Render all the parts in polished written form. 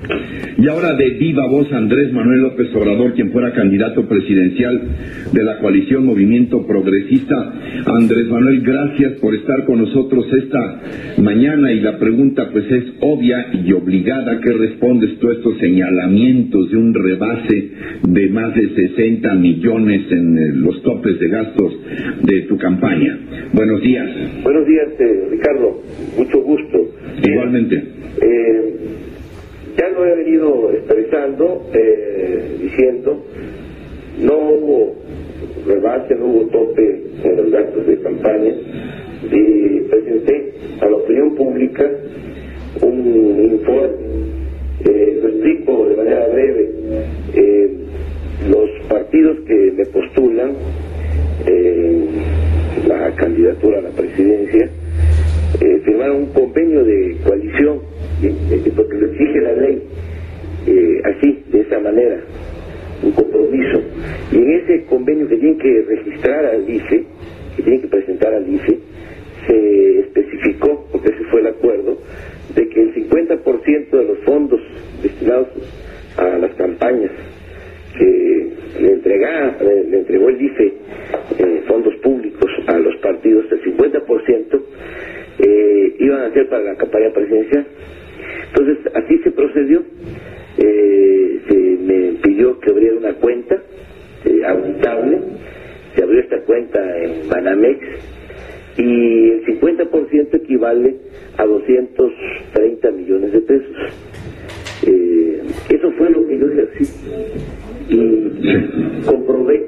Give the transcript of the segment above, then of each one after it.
Y ahora de viva voz Andrés Manuel López Obrador, quien fuera candidato presidencial de la coalición Movimiento Progresista. Andrés Manuel, gracias por estar con nosotros esta mañana, y la pregunta pues es obvia y obligada. ¿Qué respondes tú a estos señalamientos de un rebase de más de 60 millones en los topes de gastos de tu campaña? Buenos días. Buenos días, Ricardo, mucho gusto. Igualmente. Ya lo he venido expresando, diciendo, no hubo rebase, no hubo tope en los gastos de campaña, y presenté a la opinión pública un informe. Lo explico de manera breve. Los partidos que me postulan la candidatura a la presidencia firmaron un convenio de coalición, porque lo exige la ley, así, de esa manera, un compromiso. Y en ese convenio que tienen que registrar al IFE, que tienen que presentar al IFE, se especificó, porque ese fue el acuerdo, de que el 50% de los fondos destinados a las campañas que le entregó el IFE, fondos públicos a los partidos, el 50% iban a ser para la campaña presidencial. Entonces, así se procedió. Se me pidió que abriera una cuenta auditable. Se abrió esta cuenta en Banamex, y el 50% equivale a 230 millones de pesos. Eso fue lo que yo ejercí y comprobé.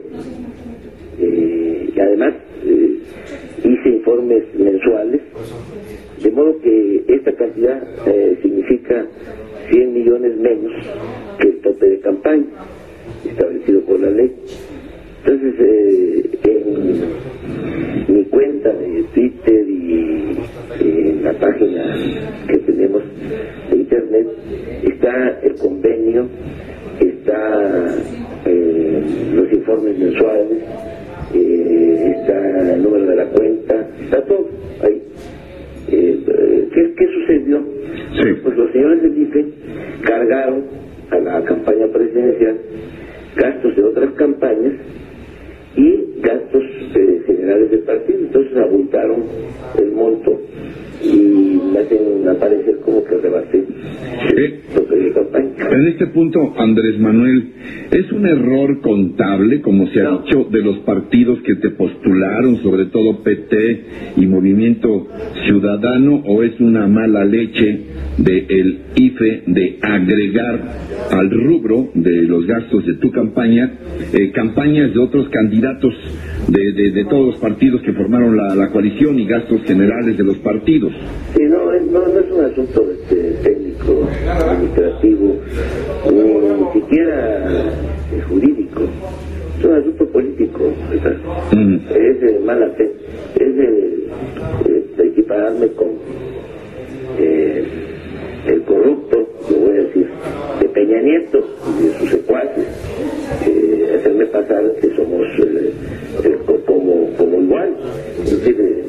Y además hice informes mensuales, de modo que esta cantidad significa 100 millones menos que el tope de campaña establecido por la ley. Entonces, en mi cuenta de Twitter y en la página que tenemos de internet está el convenio, está los informes mensuales, está el número de la cuenta, está todo ahí. ¿Qué sucedió? Sí. Pues los señores del IFE cargaron a la campaña presidencial gastos de otras campañas y gastos generales del partido. Entonces abultaron el monto y me hacen aparecer como que rebasé de campaña. En este punto, Andrés Manuel, ¿es un error contable, como se ha dicho, de los partidos que te postularon, sobre todo PT y Movimiento Ciudadano, o es una mala leche del IFE de agregar al rubro de los gastos de tu campaña campañas de otros candidatos de todos los partidos que formaron la coalición y gastos generales de los partidos? Sí, no es un asunto técnico, administrativo, ni siquiera jurídico. Es un asunto político, ¿verdad? Es de mala fe, es de equipararme con el corrupto, lo voy a decir, de Peña Nieto y de sus secuaces, hacerme pasar que somos como igual. Es decir,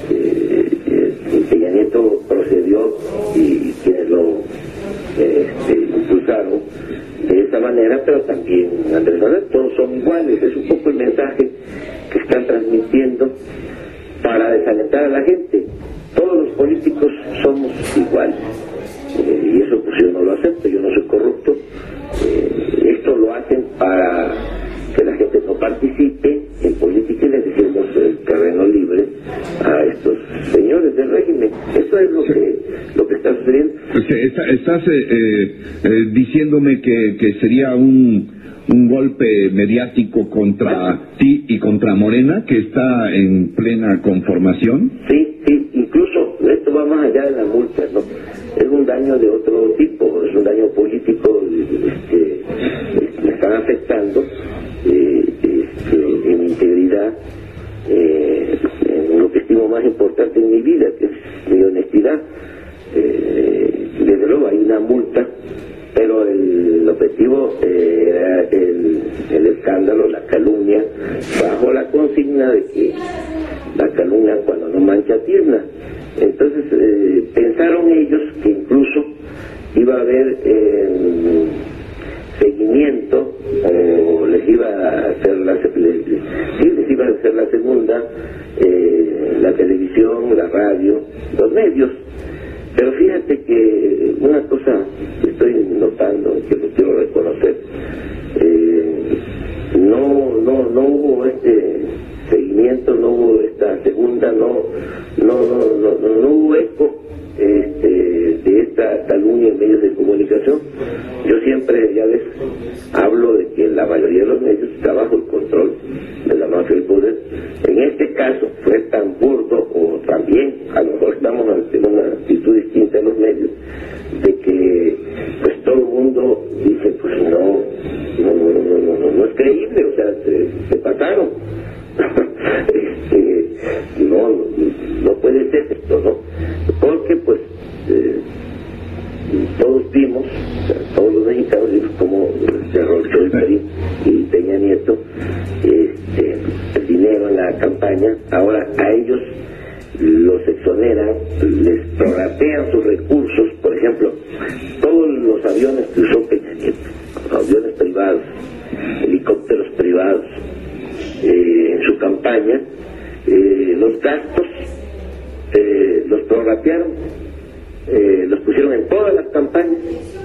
Peña Nieto procedió, y quienes lo impulsaron de esa manera, pero también Andrés Manuel, todos son iguales. Es un poco el mensaje que están transmitiendo para desalentar a la gente. Todos los políticos somos iguales, y eso pues yo no lo acepto. Yo no soy corrupto. Esto lo hacen para que la gente no participe en política, y les dejemos el terreno libre a estos señores del régimen. Eso es lo que está sucediendo. Estás diciéndome que sería un golpe mediático contra ti y contra Morena, que está en plena conformación. Sí, incluso esto va más allá de la multa, ¿no? Es un daño de otro tipo, es un daño político que me están afectando en mi integridad, en lo que estimo más importante en mi vida, que es mi honestidad. Desde luego hay una multa, pero el objetivo era el escándalo, la calumnia, bajo la consigna de que la calumnia cuando no mancha tierna. Entonces pensaron ellos que incluso iba a haber seguimiento, o les iba a hacer les iba a hacer la segunda, la televisión, la radio, los medios. Pero fíjate que una cosa que estoy notando, que lo quiero reconocer, no hubo este seguimiento, no hubo esta segunda, no hubo eco de esta calumnia en medios de comunicación. Yo siempre, ya ves, hablo de que la mayoría de los medios está bajo el control de la mafia del poder. En este caso fue tan burdo, o también a lo mejor estamos ante una actitud distinta en los medios, de que pues todo el mundo dice, pues no es creíble, o sea, se pasaron. No puede ser esto, ¿no? Porque pues todos vimos, o sea, todos los mexicanos vimos como se arrochó el país y Peña Nieto el dinero en la campaña. Ahora a ellos los exoneran, les prorratean sus recursos. Por ejemplo, todos los aviones que usó Peña Nieto, aviones privados, helicópteros privados, en su campaña, los gastos los prorratearon, los pusieron en todas las campañas.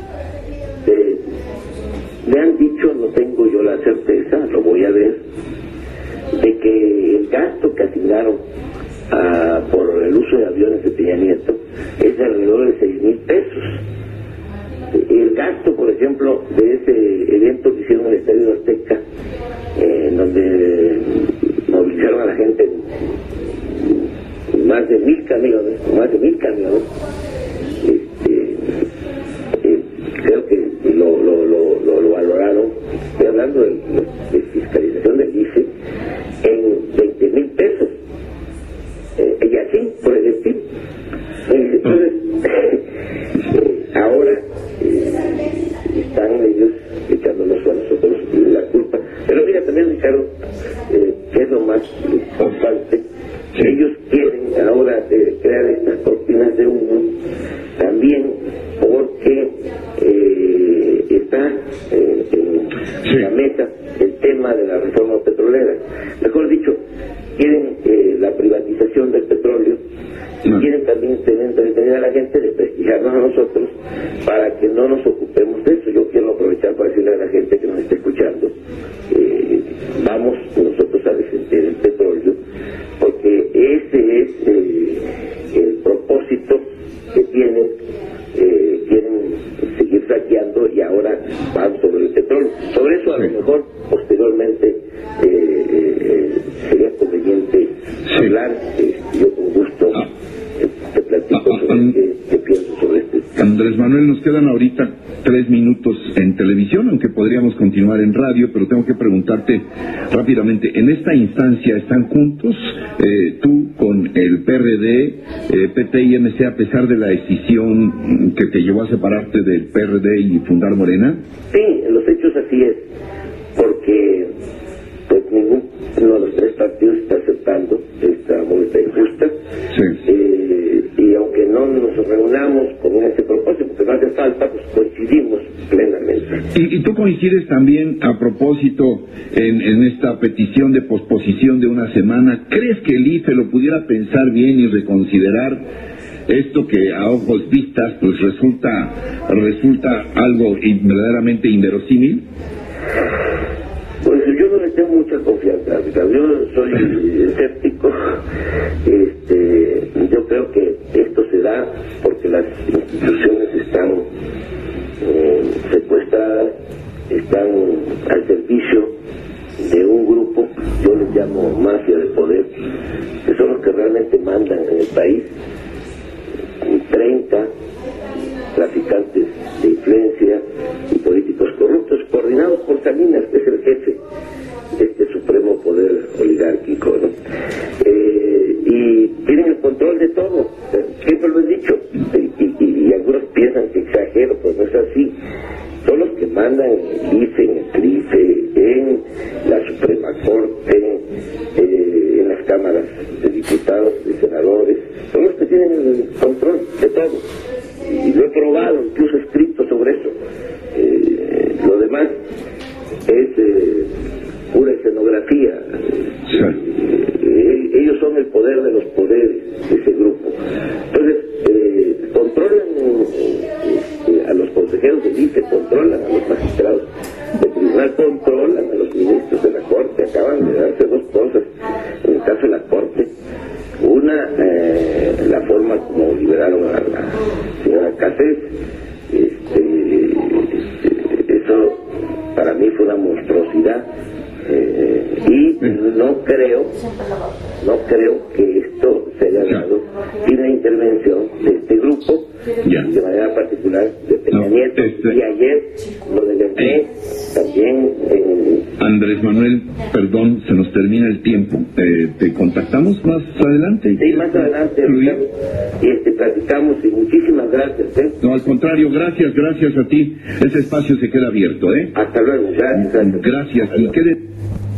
Me han dicho, no tengo yo la certeza, lo voy a ver, de que el gasto que asignaron por el uso de aviones de Peña Nieto es de alrededor de 6,000 pesos. El gasto, por ejemplo, de ese evento que hicieron en el Estadio Azteca, donde movilizaron a la gente más de 1,000 camiones, creo que lo valoraron, estoy hablando de fiscalización del IFE, en 20,000 pesos, y así por el estilo. Entonces, ahora están ellos echándonos a nosotros la culpa. Pero mira también, Ricardo, que es lo más importante, ellos quieren ahora crear estas cortinas de humo también porque está en la mesa el tema de la reforma petrolera. Mejor dicho, quieren la privatización del petróleo y quieren también entretener a la gente, de prestigiarnos a nosotros para que no nos ocupemos de eso. Yo quiero aprovechar para decirle a la gente que nos está escuchando, vamos nosotros a defender el petróleo, porque ese es el propósito que tienen. Quieren seguir saqueando y ahora van sobre el petróleo. Sobre eso a lo mejor posteriormente sería conveniente hablar. Yo con gusto te platico sobre qué pienso sobre este. Andrés Manuel, nos quedan ahorita 3 minutos en televisión, aunque podríamos continuar en radio, pero tengo que preguntarte rápidamente, en esta instancia están juntos tú con el PRD, PT y MC, a pesar de la decisión que te llevó a separarte del PRD y fundar Morena? Sí, en los hechos así es, porque pues ninguno de los 3 partidos está aceptando esta multa injusta. Sí. Y aunque no nos reunamos con ese propósito, porque no hace falta, pues coincidimos plenamente. ¿Y tú coincides también a propósito en esta petición de posposición de una semana? ¿Crees que el IFE lo pudiera pensar bien y reconsiderar esto que a ojos vistas pues resulta algo verdaderamente inverosímil? Pues yo no le tengo mucha confianza, Ricardo. Yo soy escéptico. Yo creo que esto se da porque las instituciones están secuestradas, están al servicio de un grupo, yo les llamo mafia de poder, que son los que realmente mandan en el país. 30 traficantes de influencia y políticos corruptos, coordinados por Salinas, que es el jefe de este supremo poder oligárquico, ¿no? Y tienen el control de todo, siempre lo he dicho, y algunos piensan que exagero, pues no es así. Son los que mandan en el IFE, en el CRIFE, en la Suprema Corte, en las cámaras de diputados, de senadores, son los que tienen el control de todo. Y lo he probado, incluso he escrito sobre eso. demás es pura escenografía. Ellos son el poder de los poderes de ese grupo. Entonces, controlan a los consejeros de ICE, controlan a los magistrados del tribunal, controlan a los ministros de la Corte. Acaban de darse dos cosas en el caso de la Corte. Una, la forma como liberaron a la señora Cáceres. Eso para mí fue una monstruosidad. Y no creo que esto se haya dado sin la intervención de este grupo, de manera particular de Peña Nieto, y ayer lo del MP también. Andrés Manuel, perdón, se nos termina el tiempo. ¿Te contactamos más adelante? Sí, más adelante, y platicamos, y muchísimas gracias. No, al contrario, gracias a ti. Ese espacio se queda abierto, Hasta luego, gracias. Gracias, y quede...